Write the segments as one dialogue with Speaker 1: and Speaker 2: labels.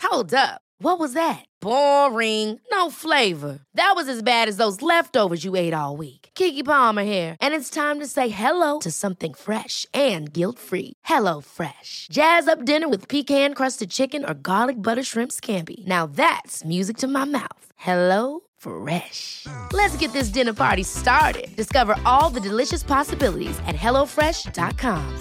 Speaker 1: Hold up. What was that? Boring. No flavor. That was as bad as those leftovers you ate all week. Keke Palmer here, and it's time to say hello to something fresh and guilt-free. Hello Fresh. Jazz up dinner with pecan-crusted chicken or garlic butter shrimp scampi. Now that's music to my mouth. Hello Fresh. Let's get this dinner party started. Discover all the delicious possibilities at hellofresh.com.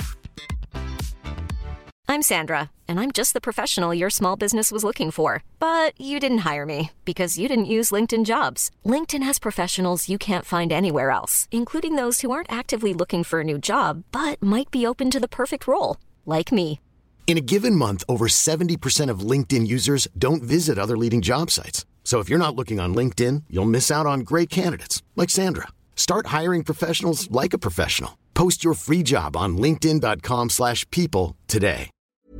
Speaker 2: I'm Sandra, and I'm just the professional your small business was looking for. But you didn't hire me because you didn't use LinkedIn Jobs. LinkedIn has professionals you can't find anywhere else, including those who aren't actively looking for a new job, but might be open to the perfect role, like me.
Speaker 3: In a given month, over 70% of LinkedIn users don't visit other leading job sites. So if you're not looking on LinkedIn, you'll miss out on great candidates like Sandra. Start hiring professionals like a professional. Post your free job on linkedin.com/people today.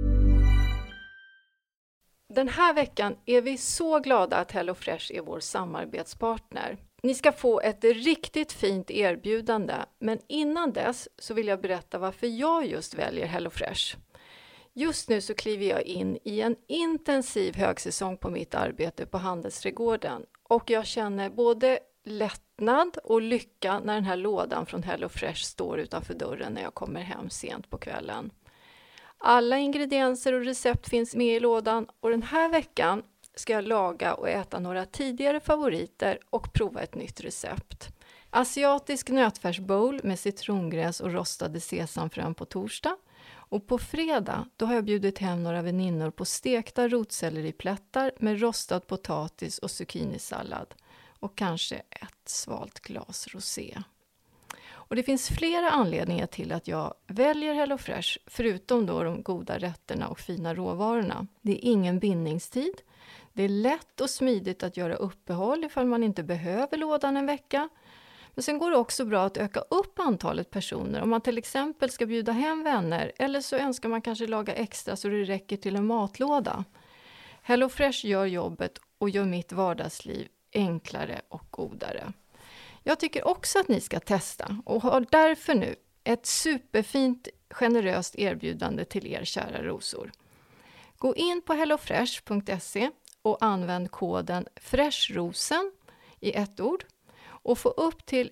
Speaker 4: Den här veckan är vi så glada att HelloFresh är vår samarbetspartner. Ni ska få ett riktigt fint erbjudande, men innan dess så vill jag berätta varför jag just väljer HelloFresh. Just nu så kliver jag in i en intensiv högsäsong på mitt arbete på Handelsträdgården och jag känner både lättnad och lycka när den här lådan från HelloFresh står utanför dörren när jag kommer hem sent på kvällen. Alla ingredienser och recept finns med i lådan och den här veckan ska jag laga och äta några tidigare favoriter och prova ett nytt recept. Asiatisk nötfärsbowl med citrongräs och rostade sesamfrön på torsdag. Och på fredag då har jag bjudit hem några väninnor på stekta rotselleriplättar med rostad potatis och zucchinisallad. Och kanske ett svalt glas rosé. Och det finns flera anledningar till att jag väljer HelloFresh förutom då de goda rätterna och fina råvarorna. Det är ingen bindningstid. Det är lätt och smidigt att göra uppehåll ifall man inte behöver lådan en vecka. Men sen går det också bra att öka upp antalet personer om man till exempel ska bjuda hem vänner eller så önskar man kanske laga extra så det räcker till en matlåda. HelloFresh gör jobbet och gör mitt vardagsliv enklare och godare. Jag tycker också att ni ska testa och har därför nu ett superfint generöst erbjudande till er kära rosor. Gå in på hellofresh.se och använd koden FRESHROSEN i ett ord och få upp till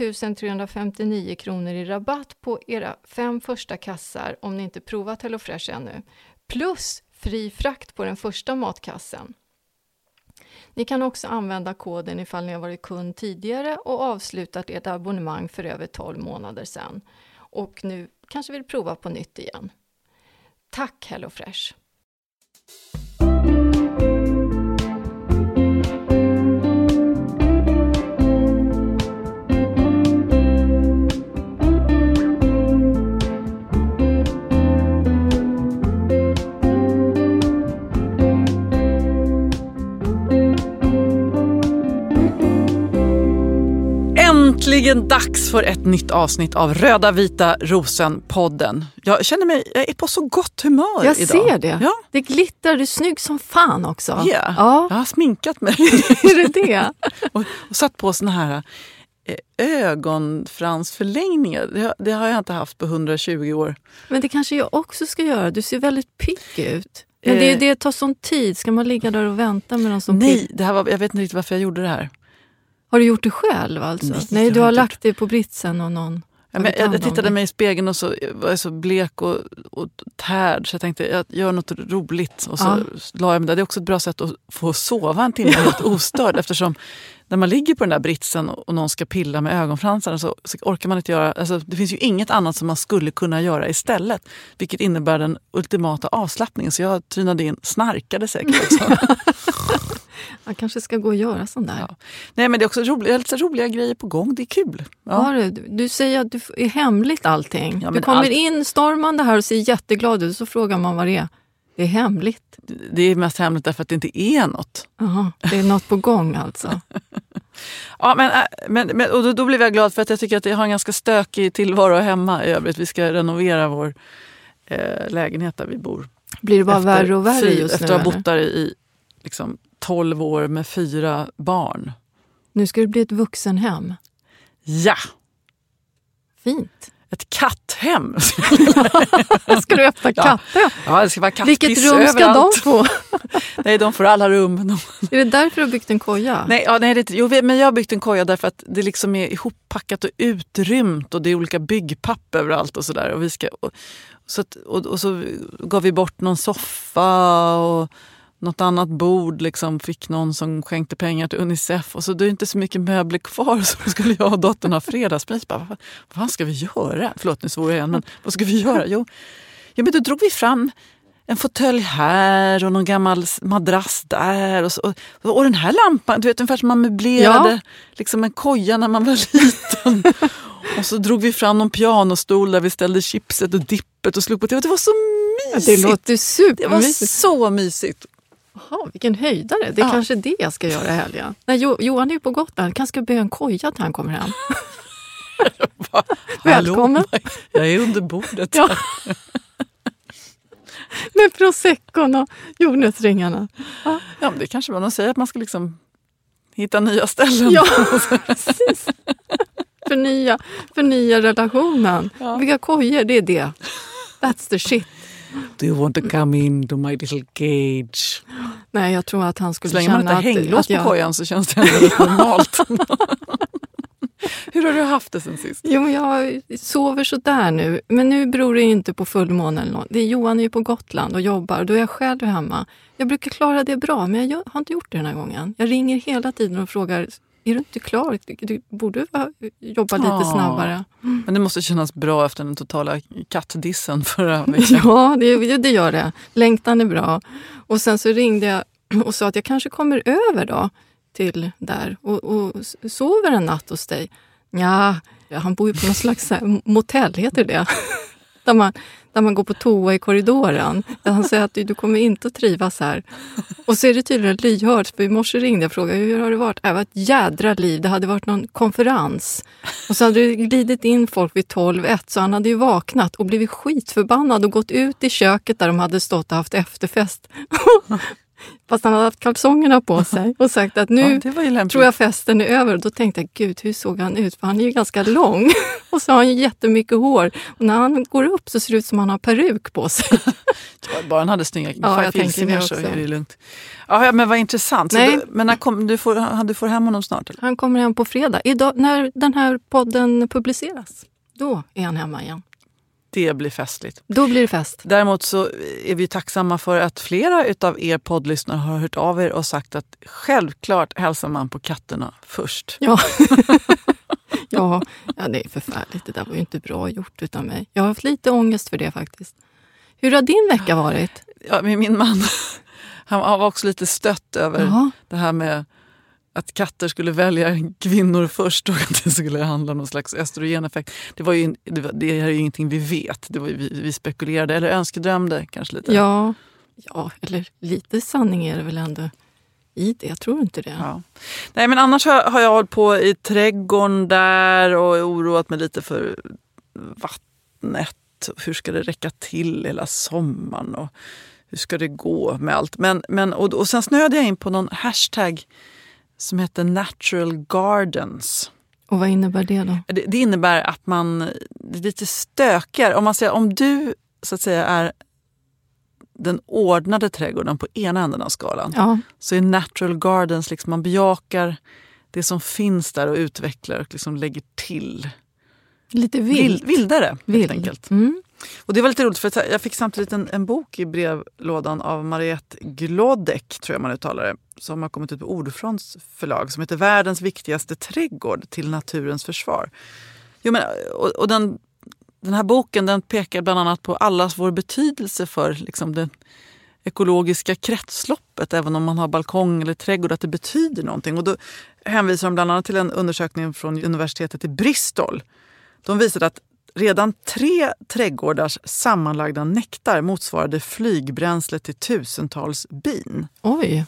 Speaker 4: 1359 kronor i rabatt på era 5 första kassar om ni inte provat HelloFresh ännu. Plus fri frakt på den första matkassen. Ni kan också använda koden ifall ni har varit kund tidigare och avslutat ert abonnemang för över 12 månader sedan. Och nu kanske vill prova på nytt igen. Tack HelloFresh!
Speaker 5: Äntligen dags för ett nytt avsnitt av Röda Vita Rosen-podden. Jag känner mig, jag är på så gott humör
Speaker 4: jag
Speaker 5: idag.
Speaker 4: Jag ser det.
Speaker 5: Ja.
Speaker 4: Det glittrar, du är snygg som fan också.
Speaker 5: Yeah.
Speaker 4: Ja,
Speaker 5: jag har sminkat mig.
Speaker 4: är det?
Speaker 5: och satt på såna här ögonfransförlängningar. Det har jag inte haft på 120 år.
Speaker 4: Men det kanske jag också ska göra. Du ser väldigt pigg ut. Men det tar sån tid. Ska man ligga där och vänta med någon som
Speaker 5: Nej, jag vet inte riktigt varför jag gjorde det här.
Speaker 4: Har du gjort det själv alltså? Nej, du har lagt det på britsen och någon...
Speaker 5: Ja, men jag tittade mig i spegeln och så var jag så blek och tärd så jag tänkte jag gör något roligt och så la jag mig där. Det är också ett bra sätt att få sova en timme helt ostörd eftersom när man ligger på den där britsen och någon ska pilla med ögonfransarna så orkar man inte göra, alltså det finns ju inget annat som man skulle kunna göra istället, vilket innebär den ultimata avslappningen, så jag trynade in, snarkade säkert också.
Speaker 4: Man kanske ska gå och göra sån där. Ja.
Speaker 5: Nej, men det är också lite roliga grejer på gång. Det är kul.
Speaker 4: Ja. Du säger att det är hemligt allting. Ja, du kommer in stormande här och ser jätteglad ut. Så frågar man vad det är. Det är hemligt.
Speaker 5: Det är mest hemligt därför att det inte är något.
Speaker 4: Aha, det är något på gång alltså.
Speaker 5: Ja, men och då blev jag glad för att jag tycker att jag har en ganska stökig tillvaro hemma i övrigt. Vi ska renovera vår lägenhet där vi bor.
Speaker 4: Blir det bara värre och värre just nu?
Speaker 5: Efter att ha bott där i liksom 12 år med 4 barn.
Speaker 4: Nu ska det bli ett vuxenhem.
Speaker 5: Ja.
Speaker 4: Fint.
Speaker 5: ett katthem.
Speaker 4: Ska du öppna katter?
Speaker 5: Ja, det ska vara kattpiss
Speaker 4: vilket rum ska
Speaker 5: överallt.
Speaker 4: de få?
Speaker 5: Nej, de får alla rum.
Speaker 4: Är det därför du har byggt en koja?
Speaker 5: Nej, men jag har byggt en koja därför att det liksom är ihoppackat och utrymt och det är olika byggpapp överallt och sådär. Och så gav vi bort någon soffa och något annat bord, liksom fick någon som skänkte pengar till UNICEF och så det är inte så mycket möbler kvar, så skulle jag och dottern ha fredagspris. Vad ska vi göra? Förlåt, nu svor jag igen, men vad ska vi göra? Jo, men då drog vi fram en fåtölj här och någon gammal madrass där och den här lampan, du vet, ungefär som man möblerade liksom en koja när man var liten. Och så drog vi fram någon pianostol där vi ställde chipset och dippet och slog på det. Det var så mysigt.
Speaker 4: Det låter supermysigt.
Speaker 5: Det var så mysigt.
Speaker 4: Jaha, vilken höjdare. Det är kanske det jag ska göra i helgen. Nej, Johan är ju på Gotland. Kanske ska bygga en koja till han kommer hem. Välkommen.
Speaker 5: Jag är under bordet.
Speaker 4: Ja. Med proseccon och jordnötsringarna.
Speaker 5: Ja, men det kanske var någon säger att man ska liksom hitta nya ställen.
Speaker 4: Ja, precis. Förnya relationen. Ja. Bygga kojor, det är det. That's the shit.
Speaker 5: Do you want to come in to my little cage?
Speaker 4: Nej, jag tror att han skulle
Speaker 5: känna
Speaker 4: känna
Speaker 5: att... Så länge man inte hänglås på kojan så känns det ändå normalt. Hur har du haft det sen sist?
Speaker 4: Jo, jag sover så där nu. Men nu beror det inte på fullmåne eller något. Johan är ju på Gotland och jobbar. Då är jag själv hemma. Jag brukar klara det bra, men jag har inte gjort det den här gången. Jag ringer hela tiden och frågar... Är du inte klar? Du borde jobba lite snabbare.
Speaker 5: Men det måste kännas bra efter den totala kattdissen förra veckan.
Speaker 4: Ja, det gör det. Längtan är bra. Och sen så ringde jag och sa att jag kanske kommer över då till där och sover en natt hos dig. Ja, han bor ju på någon slags motell, heter det. Där man går på toa i korridoren. Han säger att du kommer inte att trivas här. Och så är det tydligen lyhört. För i morse ringde jag och frågade hur har det varit? Det var ett jädra liv. Det hade varit någon konferens. Och så hade det glidit in folk vid 12:01. Så han hade ju vaknat och blivit skitförbannad och gått ut i köket där de hade stått och haft efterfest. Fast han hade haft kalsongerna på sig och sagt att nu tror jag festen är över. Och då tänkte jag, gud, hur såg han ut? För han är ju ganska lång och så har han ju jättemycket hår. Och när han går upp så ser det ut som han har peruk på sig.
Speaker 5: Bara han hade snygga
Speaker 4: jag tänker det också.
Speaker 5: Så är det lugnt. Ja, men vad intressant. Så men när du får hem honom snart? Eller?
Speaker 4: Han kommer hem på fredag. Idag, när den här podden publiceras, då är han hemma igen.
Speaker 5: Det blir festligt.
Speaker 4: Då blir det fest.
Speaker 5: Däremot så är vi tacksamma för att flera utav er poddlyssnare har hört av er och sagt att självklart hälsar man på katterna först.
Speaker 4: Ja. ja, det är förfärligt. Det där var ju inte bra gjort utan mig. Jag har haft lite ångest för det faktiskt. Hur har din vecka varit?
Speaker 5: Ja, min man, han var också lite stött över det här med att katter skulle välja kvinnor först och att det skulle handla om någon slags östrogeneffekt. Det är ju ingenting vi vet. Det var ju vi spekulerade eller önskedrömde kanske lite.
Speaker 4: Ja, eller lite sanning är det väl ändå i det. Jag tror inte det.
Speaker 5: Ja. Nej, men annars har jag hållit på i trädgården där och oroat mig lite för vattnet. Hur ska det räcka till hela sommaren och hur ska det gå med allt. Och sen snöade jag in på någon hashtag som heter Natural Gardens.
Speaker 4: Och vad innebär det då?
Speaker 5: Det innebär att det är lite stökigare. Om du så att säga är den ordnade trädgården på ena änden av skalan, så är Natural Gardens liksom, man bejakar det som finns där och utvecklar och liksom lägger till.
Speaker 4: Lite
Speaker 5: vildare helt enkelt.
Speaker 4: Mm.
Speaker 5: Och det var lite roligt för jag fick samtidigt en bok i brevlådan av Mariette Glodek, tror jag man uttalar det, som har kommit ut på Ordfronts förlag, som heter Världens viktigaste trädgård till naturens försvar. Och den här boken, den pekar bland annat på allas vår betydelse för liksom det ekologiska kretsloppet, även om man har balkong eller trädgård, att det betyder någonting. Och då hänvisar de bland annat till en undersökning från universitetet i Bristol. De visade att redan 3 trädgårdars sammanlagda nektar motsvarade flygbränsle till tusentals bin.
Speaker 4: Oj!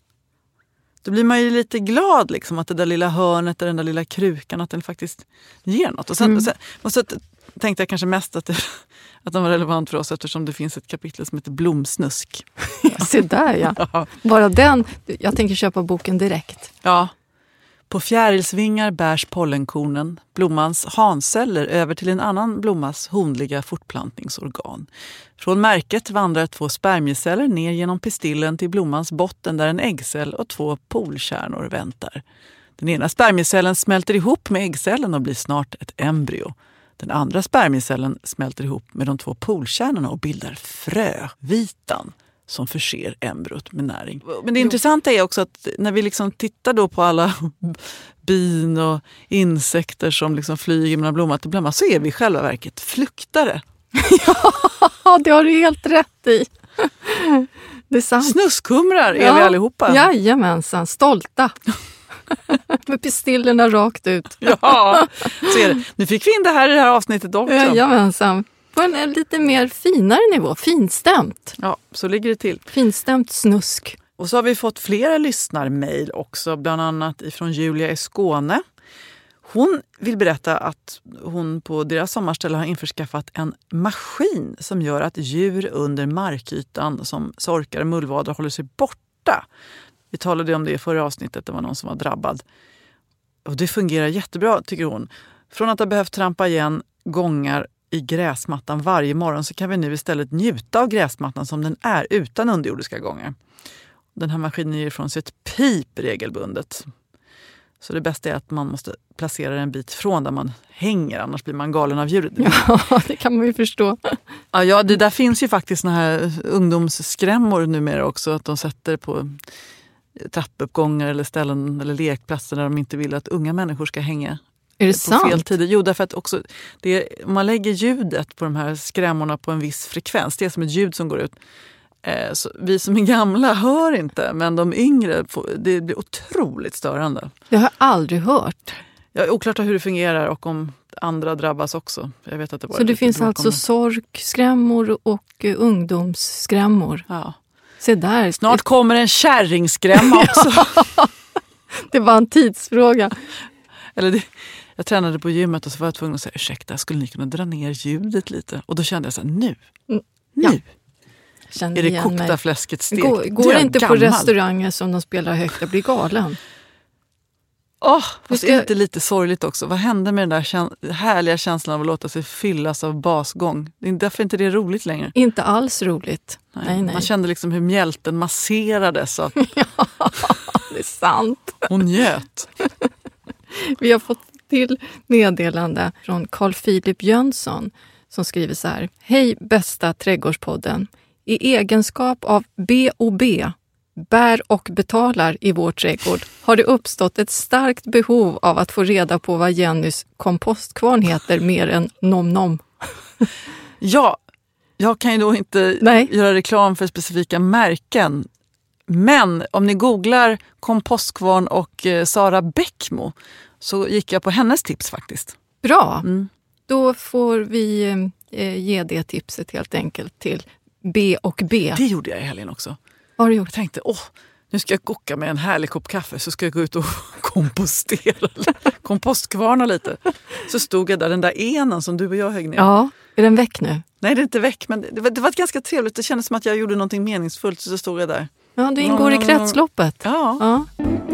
Speaker 5: Då blir man ju lite glad liksom, att det där lilla hörnet, den där lilla krukan, att den faktiskt ger något. Och sen tänkte jag kanske mest att den var relevant för oss eftersom det finns ett kapitel som heter Blomsnusk.
Speaker 4: Se där, ja. Bara den. Jag tänker köpa boken direkt.
Speaker 5: Ja. På fjärilsvingar bärs pollenkornen, blommans hanceller, över till en annan blommas honliga fortplantningsorgan. Från märket vandrar 2 spermieceller ner genom pistillen till blommans botten där en äggcell och 2 polkärnor väntar. Den ena spermiecellen smälter ihop med äggcellen och blir snart ett embryo. Den andra spermiecellen smälter ihop med de 2 polkärnorna och bildar frövitan som förser embryot med näring. Men det intressanta är också att när vi liksom tittar då på alla bin och insekter som liksom flyger mellan blomma till blomma, så är vi i själva verket fluktare.
Speaker 4: Ja, det har du helt rätt i. Det är sant.
Speaker 5: Snuskumrar är vi allihopa.
Speaker 4: Jajamensan, stolta. Med pistillerna rakt ut.
Speaker 5: Ja, så är det. Nu fick vi in det här i det här avsnittet också.
Speaker 4: Jajamensan. På en lite mer finare nivå, finstämt.
Speaker 5: Ja, så ligger det till.
Speaker 4: Finstämt snusk.
Speaker 5: Och så har vi fått flera lyssnarmail också, bland annat ifrån Julia i Skåne. Hon vill berätta att hon på deras sommarställe har införskaffat en maskin som gör att djur under markytan som sorkar och mullvadrar håller sig borta. Vi talade om det i förra avsnittet, det var någon som var drabbad. Och det fungerar jättebra, tycker hon. Från att ha behövt trampa igen gångar i gräsmattan varje morgon så kan vi nu istället njuta av gräsmattan som den är utan underjordiska gångar. Den här maskinen ger ifrån sig ett pip regelbundet. Så det bästa är att man måste placera den en bit från där man hänger, annars blir man galen av ljudet.
Speaker 4: Ja, det kan man ju förstå.
Speaker 5: Ja, det där finns ju faktiskt såna här ungdomsskrämmor numera också, att de sätter på trappuppgångar eller ställen eller lekplatser där de inte vill att unga människor ska hänga.
Speaker 4: Är det
Speaker 5: på
Speaker 4: sant?
Speaker 5: Fel tider. Jo, därför att också om man lägger ljudet på de här skrämmorna på en viss frekvens, det är som ett ljud som går ut. Så vi som är gamla hör inte, men de yngre, det blir otroligt störande.
Speaker 4: Jag har aldrig hört.
Speaker 5: Ja, oklart hur det fungerar och om andra drabbas också. Jag vet att det var
Speaker 4: så det finns alltså sorkskrämmor och ungdomsskrämmor?
Speaker 5: Ja.
Speaker 4: Se där.
Speaker 5: Snart kommer en kärringskrämma också.
Speaker 4: Det var en tidsfråga.
Speaker 5: Jag tränade på gymmet och så var jag tvungen att säga, ursäkta, skulle ni kunna dra ner ljudet lite? Och då kände jag så här, nu. Är det kokta fläsket stekt?
Speaker 4: Går det inte på restauranger som de spelar högt och blir galen?
Speaker 5: Fast är det inte lite sorgligt också? Vad hände med den där härliga känslan av att låta sig fyllas av basgång? Det är därför inte det är roligt längre.
Speaker 4: Inte alls roligt. Nej.
Speaker 5: Man kände liksom hur mjälten masserades. Ja,
Speaker 4: det är sant.
Speaker 5: Hon njöt.
Speaker 4: Vi har fått till meddelande från Carl Philip Jönsson som skriver så här. Hej bästa trädgårdspodden. I egenskap av B&B, bär och betalar i vår trädgård, har det uppstått ett starkt behov av att få reda på vad Jennys kompostkvarn heter mer än nom.
Speaker 5: Ja, jag kan ju då inte göra reklam för specifika märken. Men om ni googlar kompostkvarn och Sara Bäckmo så gick jag på hennes tips faktiskt.
Speaker 4: Bra, Då får vi ge det tipset helt enkelt till B&B.
Speaker 5: Det gjorde jag i helgen också.
Speaker 4: Vad har du gjort?
Speaker 5: Jag tänkte, nu ska jag koka med en härlig kopp kaffe så ska jag gå ut och kompostkvarna lite. Så stod jag där, den där enen som du och jag högg ner.
Speaker 4: Ja, är den väck nu?
Speaker 5: Nej, det är inte väck, men det var ganska trevligt. Det kändes som att jag gjorde någonting meningsfullt, så stod jag där.
Speaker 4: Ja, du ingår i kretsloppet.
Speaker 5: Ja.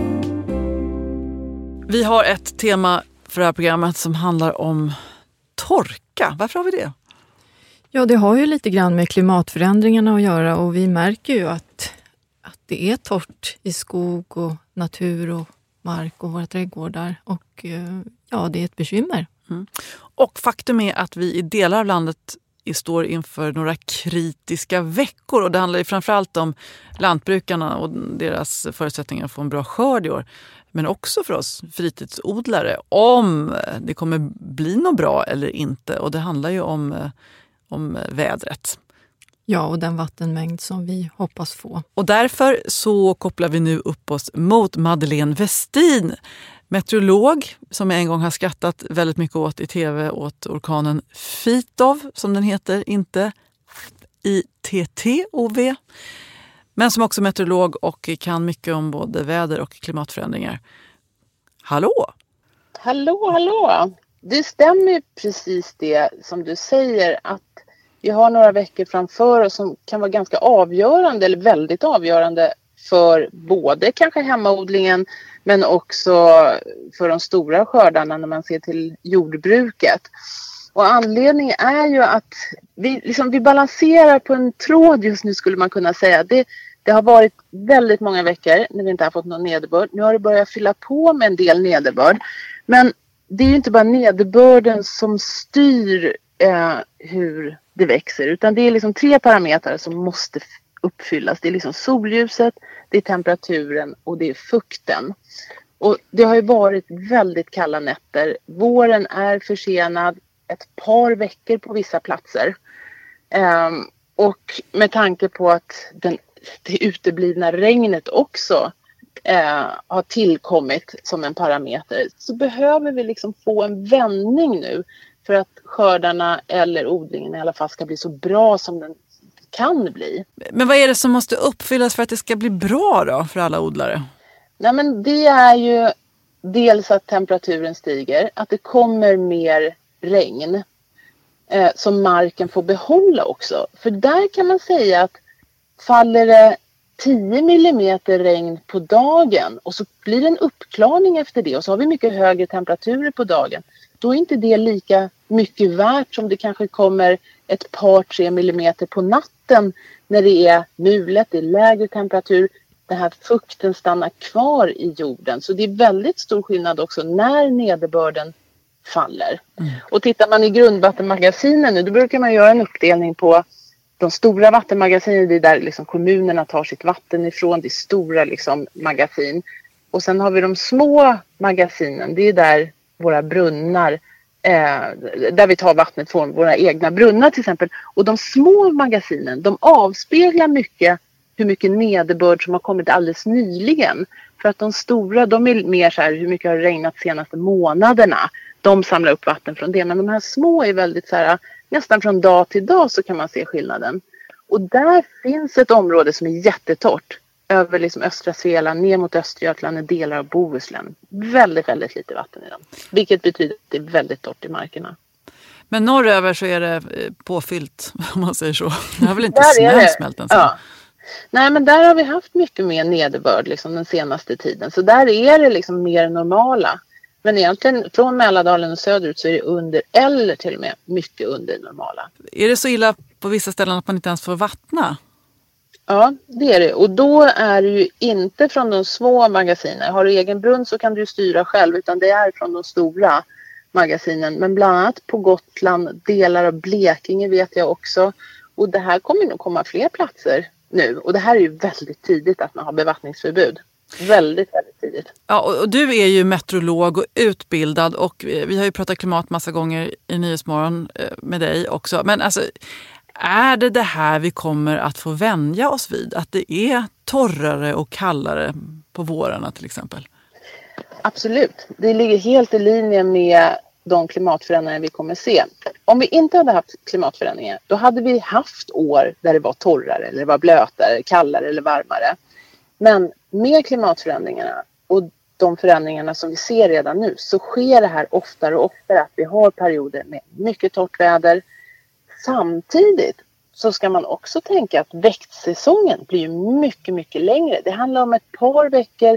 Speaker 5: Vi har ett tema för det här programmet som handlar om torka. Varför har vi det?
Speaker 4: Ja, det har ju lite grann med klimatförändringarna att göra och vi märker ju att det är torrt i skog och natur och mark och våra trädgårdar och det är ett bekymmer.
Speaker 5: Och faktum är att vi i delar av landet står inför några kritiska veckor och det handlar ju framförallt om lantbrukarna och deras förutsättningar att få en bra skörd i år. Men också för oss fritidsodlare om det kommer bli något bra eller inte. Och det handlar ju om vädret.
Speaker 4: Ja, och den vattenmängd som vi hoppas få.
Speaker 5: Och därför så kopplar vi nu upp oss mot Madeleine Westin, meteorolog som jag en gång har skrattat väldigt mycket åt i tv åt orkanen Fitov, som den heter, inte ITTOV. Men som också meteorolog och kan mycket om både väder och klimatförändringar. Hallå!
Speaker 6: Hallå! Det stämmer ju precis det som du säger, att vi har några veckor framför oss som kan vara ganska avgörande eller väldigt avgörande för både kanske hemmaodlingen men också för de stora skördarna när man ser till jordbruket. Och anledningen är ju att vi balanserar på en tråd just nu, skulle man kunna säga. Det har varit väldigt många veckor när vi inte har fått någon nederbörd. Nu har det börjat fylla på med en del nederbörd. Men det är ju inte bara nederbörden som styr hur det växer, utan det är liksom 3 parametrar som måste uppfyllas. Det är liksom solljuset, det är temperaturen och det är fukten. Och det har ju varit väldigt kalla nätter. Våren är försenad ett par veckor på vissa platser. Och med tanke på att det uteblivna regnet också har tillkommit som en parameter, så behöver vi liksom få en vändning nu för att skördarna eller odlingen i alla fall ska bli så bra som den kan bli.
Speaker 5: Men vad är det som måste uppfyllas för att det ska bli bra då för alla odlare?
Speaker 6: Nej, men det är ju dels att temperaturen stiger, att det kommer mer regn som marken får behålla också. För där kan man säga att faller det 10 millimeter regn på dagen och så blir det en uppklarning efter det och så har vi mycket högre temperaturer på dagen, då är inte det lika mycket värt som det kanske kommer ett par 3 millimeter på natten när det är mulet, det är lägre temperatur, den här fukten stannar kvar i jorden. Så det är väldigt stor skillnad också när nederbörden faller. Och tittar man i grundvattenmagasinen nu, då brukar man göra en uppdelning på de stora vattenmagasinen, det är där liksom kommunerna tar sitt vatten ifrån, det är stora liksom magasin. Och sen har vi de små magasinen, det är där våra brunnar, där vi tar vattnet från våra egna brunnar till exempel. Och de små magasinen, de avspeglar mycket hur mycket nederbörd som har kommit alldeles nyligen. För att de stora, de är mer så här, hur mycket har det regnat de senaste månaderna. De samlar upp vatten från det. Men de här små är väldigt så här, nästan från dag till dag så kan man se skillnaden. Och där finns ett område som är jättetorrt. Över liksom östra Svealand, ner mot Östergötland och delar av Bohuslän. Väldigt, väldigt lite vatten i dem. Vilket betyder att det är väldigt torrt i markerna.
Speaker 5: Men norröver så är det påfyllt, om man säger så. Det har väl inte snön smält än så? Ja.
Speaker 6: Nej, men där har vi haft mycket mer nederbörd liksom, den senaste tiden. Så där är det liksom mer normala. Men egentligen från Mälardalen och söderut så är det under eller till och med mycket under normala.
Speaker 5: Är det så illa på vissa ställen att man inte ens får vattna?
Speaker 6: Ja, det är det. Och då är det ju inte från de små magasinen. Har du egen brunn så kan du styra själv, utan det är från de stora magasinen. Men bland annat på Gotland, delar av Blekinge vet jag också. Och det här kommer nog komma fler platser nu. Och det här är ju väldigt tidigt att man har bevattningsförbud. Väldigt, väldigt tidigt.
Speaker 5: Ja, och du är ju meteorolog och utbildad och vi har ju pratat klimat massa gånger i Nyhetsmorgon med dig också. Men alltså, är det här vi kommer att få vänja oss vid? Att det är torrare och kallare på vårarna till exempel?
Speaker 6: Absolut. Det ligger helt i linje med de klimatförändringar vi kommer se. Om vi inte hade haft klimatförändringar, då hade vi haft år där det var torrare eller det var blötare, kallare eller varmare. Men med klimatförändringarna och de förändringarna som vi ser redan nu så sker det här oftare och oftare att vi har perioder med mycket torrt väder. Samtidigt så ska man också tänka att växtsäsongen blir mycket, mycket längre. Det handlar om ett par veckor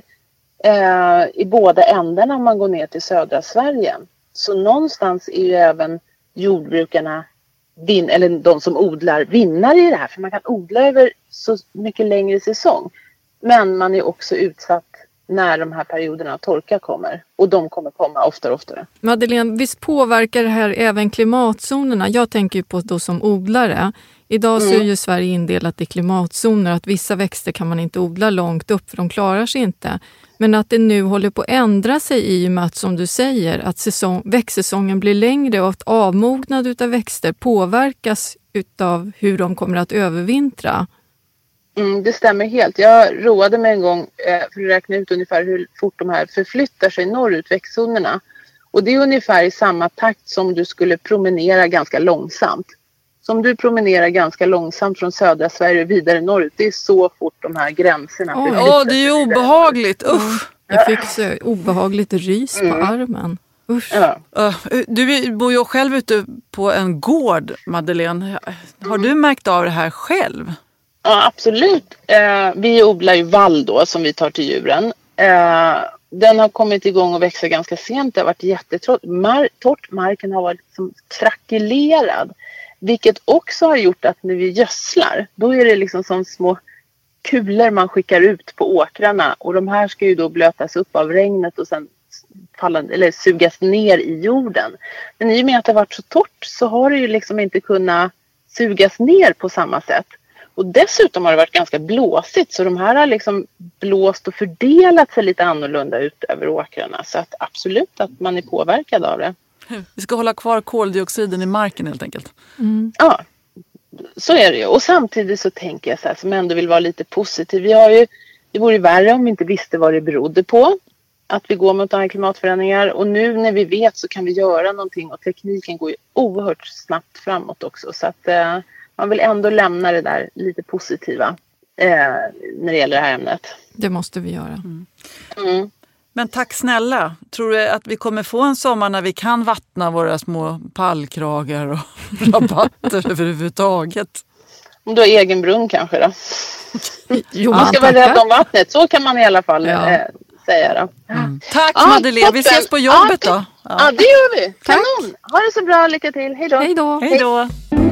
Speaker 6: i båda ändarna om man går ner till södra Sverige. Så någonstans är ju även jordbrukarna, eller de som odlar, vinnare i det här. För man kan odla över så mycket längre säsong. Men man är också utsatt när de här perioderna av torka kommer. Och de kommer komma oftare och oftare.
Speaker 4: Madeleine, visst påverkar det här även klimatzonerna? Jag tänker ju på då som odlare. Idag så är ju Sverige indelat i klimatzoner. Att vissa växter kan man inte odla långt upp för de klarar sig inte. Men att det nu håller på att ändra sig i och med att, som du säger, att växtsäsongen blir längre och att avmognad utav växter påverkas utav hur de kommer att övervintra.
Speaker 6: Det stämmer helt. Jag roade mig en gång för att räkna ut ungefär hur fort de här förflyttar sig norrut, växtzonerna. Och det är ungefär i samma takt som du skulle promenera ganska långsamt. Som du promenerar ganska långsamt från södra Sverige vidare norrut. Det är så fort de här gränserna förflyttar.
Speaker 5: Det är ju obehagligt. Usch.
Speaker 4: Jag fick så obehagligt rys på armen. Usch.
Speaker 6: Ja.
Speaker 5: Du bor ju själv ute på en gård, Madeleine. Har du märkt av det här själv?
Speaker 6: Ja, absolut. Vi odlar ju vall då som vi tar till djuren. Den har kommit igång och växa ganska sent. Det har varit jättetorrt. Marken har varit liksom krackelerad. Vilket också har gjort att när vi gödslar, då är det liksom som små kulor man skickar ut på åkrarna. Och de här ska ju då blötas upp av regnet och sen sugas ner i jorden. Men i och med att det har varit så torrt så har det ju liksom inte kunnat sugas ner på samma sätt. Och dessutom har det varit ganska blåsigt, så de här har liksom blåst och fördelat sig lite annorlunda ut över åkrarna. Så att absolut att man är påverkad av det.
Speaker 5: Vi ska hålla kvar koldioxiden i marken helt enkelt.
Speaker 6: Mm. Ja, så är det ju. Och samtidigt så tänker jag så här, som ändå vill vara lite positiv. Det vore värre om vi inte visste vad det berodde på. Att vi går mot de här klimatförändringar. Och nu när vi vet så kan vi göra någonting. Och tekniken går ju oerhört snabbt framåt också. Så att man vill ändå lämna det där lite positiva när det gäller det här ämnet.
Speaker 4: Det måste vi göra.
Speaker 6: Mm.
Speaker 5: Men tack snälla. Tror du att vi kommer få en sommar när vi kan vattna våra små pallkragar och rabatter överhuvudtaget?
Speaker 6: Om du har egen brunn kanske då?
Speaker 4: Man
Speaker 6: ska vara rädd om vattnet. Så kan man i alla fall säga då.
Speaker 5: Mm. Tack Madeleine. Vi ses på jobbet då.
Speaker 6: Ja, det gör vi. Kanon. Ha det så bra. Lycka till. Hej då.
Speaker 4: Hej då.
Speaker 5: Hej då.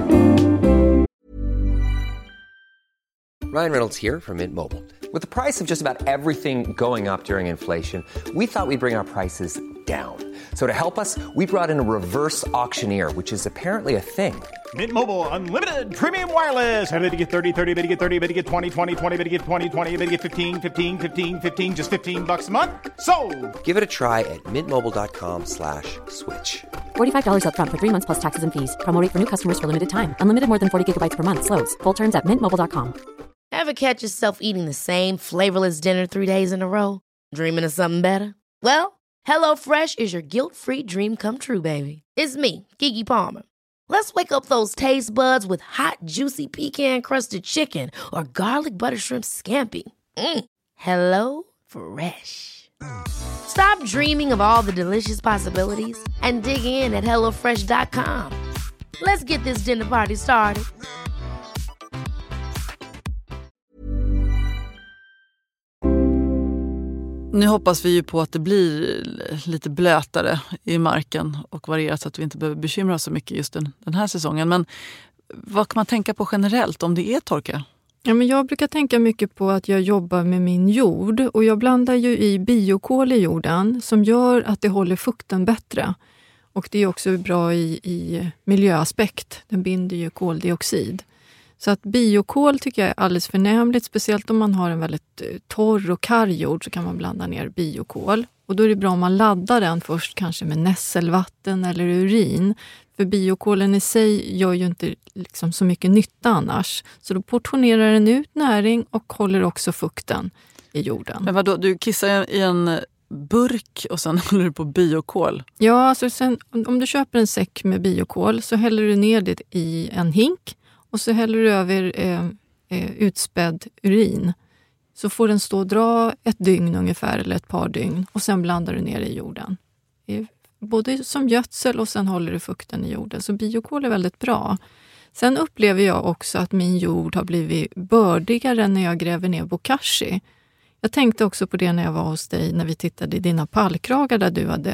Speaker 7: Ryan Reynolds here from Mint Mobile. With the price of just about everything going up during inflation, we thought we'd bring our prices down. So to help us, we brought in a reverse auctioneer, which is apparently a thing.
Speaker 8: Mint Mobile Unlimited Premium Wireless. How to get 30, 30, bit to get 30, bit to get 20, 20, 20, bit to get 20, 20, bit to get 15, 15, 15, 15, just $15 a month? Sold!
Speaker 7: Give it a try at mintmobile.com/switch.
Speaker 9: $45 up front for 3 months plus taxes and fees. Promo rate for new customers for limited time. Unlimited more than 40 gigabytes per month. Slows full terms at mintmobile.com.
Speaker 1: Ever catch yourself eating the same flavorless dinner 3 days in a row? Dreaming of something better? Well, HelloFresh is your guilt-free dream come true, baby. It's me, Keke Palmer. Let's wake up those taste buds with hot, juicy pecan-crusted chicken or garlic butter shrimp scampi. Hello Fresh. Stop dreaming of all the delicious possibilities and dig in at HelloFresh.com. Let's get this dinner party started.
Speaker 5: Nu hoppas vi ju på att det blir lite blötare i marken och varierat så att vi inte behöver bekymra oss så mycket just den här säsongen. Men vad kan man tänka på generellt om det är torka?
Speaker 4: Ja, men jag brukar tänka mycket på att jag jobbar med min jord och jag blandar ju i biokol i jorden som gör att det håller fukten bättre. Och det är också bra i miljöaspekt. Den binder ju koldioxid. Så att biokol tycker jag är alldeles förnämligt, speciellt om man har en väldigt torr och karg jord så kan man blanda ner biokol. Och då är det bra om man laddar den först kanske med nässelvatten eller urin. För biokolen i sig gör ju inte liksom så mycket nytta annars. Så då portionerar den ut näring och håller också fukten i jorden.
Speaker 5: Men vadå, du kissar i en burk och sen håller du på biokol?
Speaker 4: Ja, alltså sen, om du köper en säck med biokol så häller du ner det i en hink. Och så häller du över utspädd urin. Så får den stå och dra ett dygn ungefär eller ett par dygn. Och sen blandar du ner i jorden. Både som gödsel och sen håller du fukten i jorden. Så biokol är väldigt bra. Sen upplever jag också att min jord har blivit bördigare när jag gräver ner bokashi. Jag tänkte också på det när jag var hos dig när vi tittade i dina pallkragar där du hade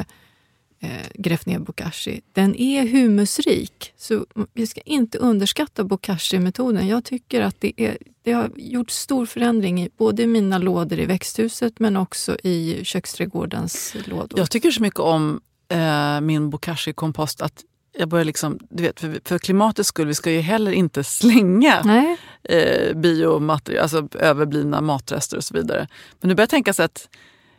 Speaker 4: grävt ner bokashi. Den är humusrik, så vi ska inte underskatta bokashi-metoden. Jag tycker att det har gjort stor förändring i både mina lådor i växthuset men också i köksträdgårdens lådor.
Speaker 5: Jag tycker så mycket om min bokashi-kompost att jag börjar liksom, du vet, för klimatets skull, vi ska ju heller inte slänga biomaterial, alltså överblivna matrester och så vidare. Men nu börjar jag tänka så att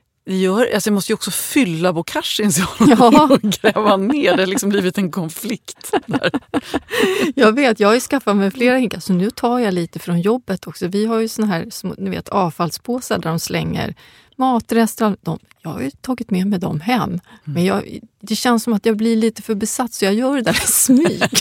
Speaker 5: jag måste ju också fylla bokashin så och gräva ner. Det har liksom blivit en konflikt där.
Speaker 4: Jag vet, jag har ju skaffat mig flera hinkar så nu tar jag lite från jobbet också. Vi har ju såna här små, ni vet, avfallspåsar där de slänger matrester. Jag har ju tagit med mig dem hem. Men det känns som att jag blir lite för besatt så jag gör det där i smyg.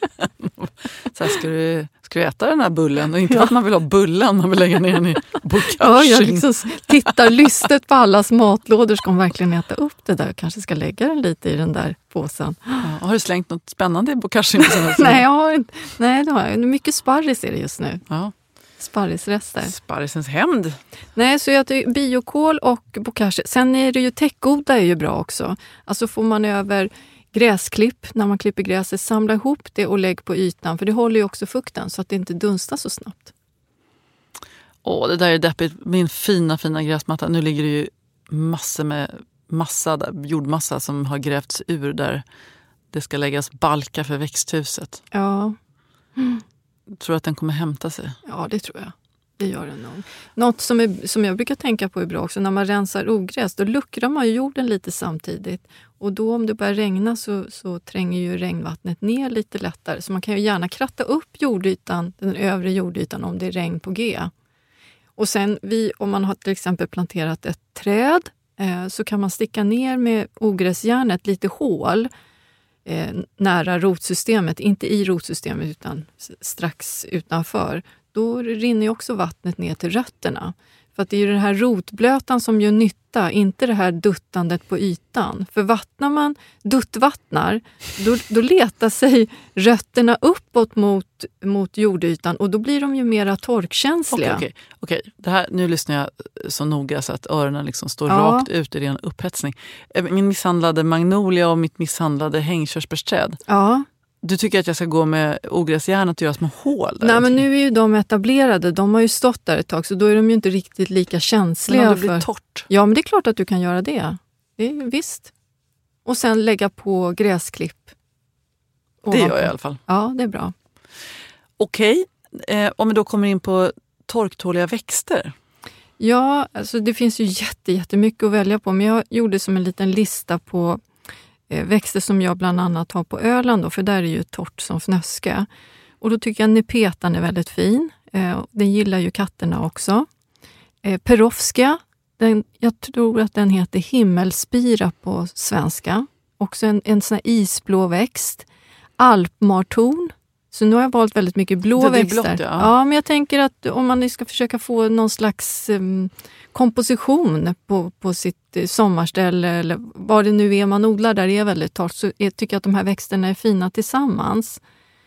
Speaker 5: Så här, ska du äta den här bullen? Och inte att man vill ha bullen, man vill lägga ner den i bokashin.
Speaker 4: Ja, jag liksom tittar lystet på allas matlådor. Ska de verkligen äta upp det där? Jag kanske ska lägga den lite i den där påsen.
Speaker 5: Ja, har du slängt något spännande i bokashin?
Speaker 4: Nej, det har jag. Mycket sparris är det just nu.
Speaker 5: Ja.
Speaker 4: Sparrisrester.
Speaker 5: Sparrisens hämnd.
Speaker 4: Nej, så jag tycker biokål och bokashi. Sen är det ju täckoda är ju bra också. Alltså får man över gräsklipp när man klipper gräset, samla ihop det och lägg på ytan. För det håller ju också fukten så att det inte dunstar så snabbt.
Speaker 5: Det där är deppigt. Min fina gräsmatta. Nu ligger det ju massor med jordmassa som har grävts ur där det ska läggas balkar för växthuset.
Speaker 4: Ja.
Speaker 5: Tror du att den kommer hämta sig?
Speaker 4: Ja, det tror jag. Det gör den nog. Något som jag brukar tänka på är bra också. När man rensar ogräs, då luckrar man ju jorden lite samtidigt. Och då om det börjar regna så tränger ju regnvattnet ner lite lättare. Så man kan ju gärna kratta upp jordytan, den övre jordytan om det är regn på G. Och sen om man har till exempel planterat ett träd så kan man sticka ner med ogräsjärnet lite hål nära rotsystemet, inte i rotsystemet utan strax utanför. Då rinner ju också vattnet ner till rötterna. För att det är ju den här rotblötan som gör nytta, inte det här duttandet på ytan. För vattnar man duttvattnar, då letar sig rötterna uppåt mot jordytan och då blir de ju mera torkkänsliga.
Speaker 5: Okej. Det här, nu lyssnar jag så noga så att öronen liksom står rakt ut i ren upphetsning. Min misshandlade magnolia och mitt misshandlade hängkörsbärsträd.
Speaker 4: Ja.
Speaker 5: Du tycker att jag ska gå med ogräsjärnet och göra små hål där?
Speaker 4: Nej, men nu är ju de etablerade. De har ju stått där ett tag så då är de ju inte riktigt lika känsliga.
Speaker 5: Men om det blir torrt?
Speaker 4: Ja, men det är klart att du kan göra det. Visst. Och sen lägga på gräsklipp.
Speaker 5: Det gör jag i alla fall.
Speaker 4: Ja, det är bra.
Speaker 5: Okej. Om vi då kommer in på torktåliga växter.
Speaker 4: Ja, alltså det finns ju jättemycket att välja på. Men jag gjorde som en liten lista på växter som jag bland annat har på Öland då, för där är ju torrt som fnöske. Och då tycker jag nepetan är väldigt fin. Den gillar ju katterna också. Perovska, jag tror att den heter himmelspira på svenska. Också en sån här isblå växt. Alpmartorn. Så nu har jag valt väldigt mycket blå växter. Blått, ja, men jag tänker att om man ska försöka få någon slags komposition på sitt sommarställe eller vad det nu är man odlar där är väldigt torrt, så jag tycker att de här växterna är fina tillsammans.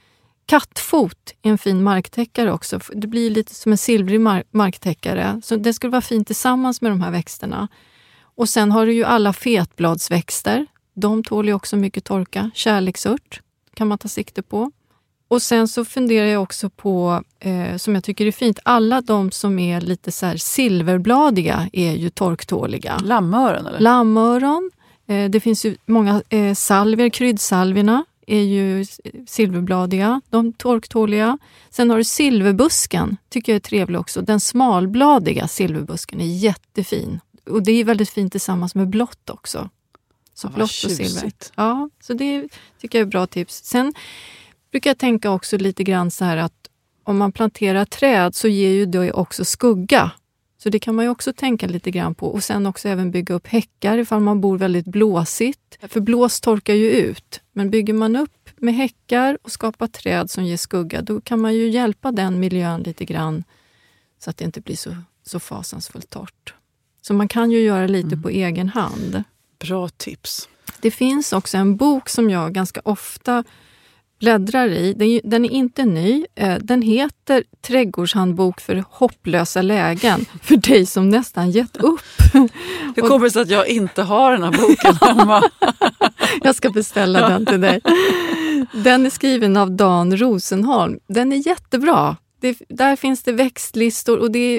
Speaker 4: Kattfot är en fin marktäckare också. Det blir lite som en silvrig marktäckare. Så det skulle vara fint tillsammans med de här växterna. Och sen har du ju alla fetbladsväxter. De tål ju också mycket torka. Kärleksört kan man ta sikte på. Och sen så funderar jag också på, som jag tycker är fint, alla de som är lite så här silverbladiga är ju torktåliga.
Speaker 5: Lammöron eller?
Speaker 4: Lammöron. Det finns ju många salvier, kryddsalvierna är ju silverbladiga, de torktåliga. Sen har du silverbusken, tycker jag är trevlig också. Den smalbladiga silverbusken är jättefin. Och det är väldigt fint tillsammans med blått också. Så blått och silver. Ja, så det tycker jag är bra tips. Sen brukar jag tänka också lite grann så här att om man planterar träd så ger ju det också skugga. Så det kan man ju också tänka lite grann på. Och sen också även bygga upp häckar ifall man bor väldigt blåsigt. För blås torkar ju ut. Men bygger man upp med häckar och skapar träd som ger skugga, då kan man ju hjälpa den miljön lite grann så att det inte blir så fasansfullt torrt. Så man kan ju göra lite på egen hand.
Speaker 5: Bra tips.
Speaker 4: Det finns också en bok som jag ganska ofta bläddrar i. Den är inte ny. Den heter Trädgårdshandbok för hopplösa lägen. För dig som nästan gett upp.
Speaker 5: Det kommer så att jag inte har den här boken hemma.
Speaker 4: Jag ska beställa den till dig. Den är skriven av Dan Rosenholm. Den är jättebra. Där finns det växtlistor och det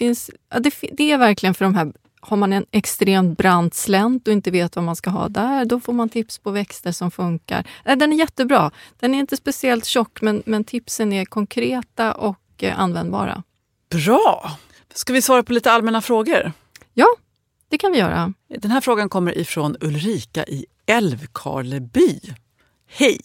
Speaker 4: är verkligen för de här. Har man en extremt brant slänt och inte vet vad man ska ha där, då får man tips på växter som funkar. Den är jättebra. Den är inte speciellt tjock, men tipsen är konkreta och användbara.
Speaker 5: Bra! Ska vi svara på lite allmänna frågor?
Speaker 4: Ja, det kan vi göra.
Speaker 5: Den här frågan kommer ifrån Ulrika i Älvkarleby. Hej!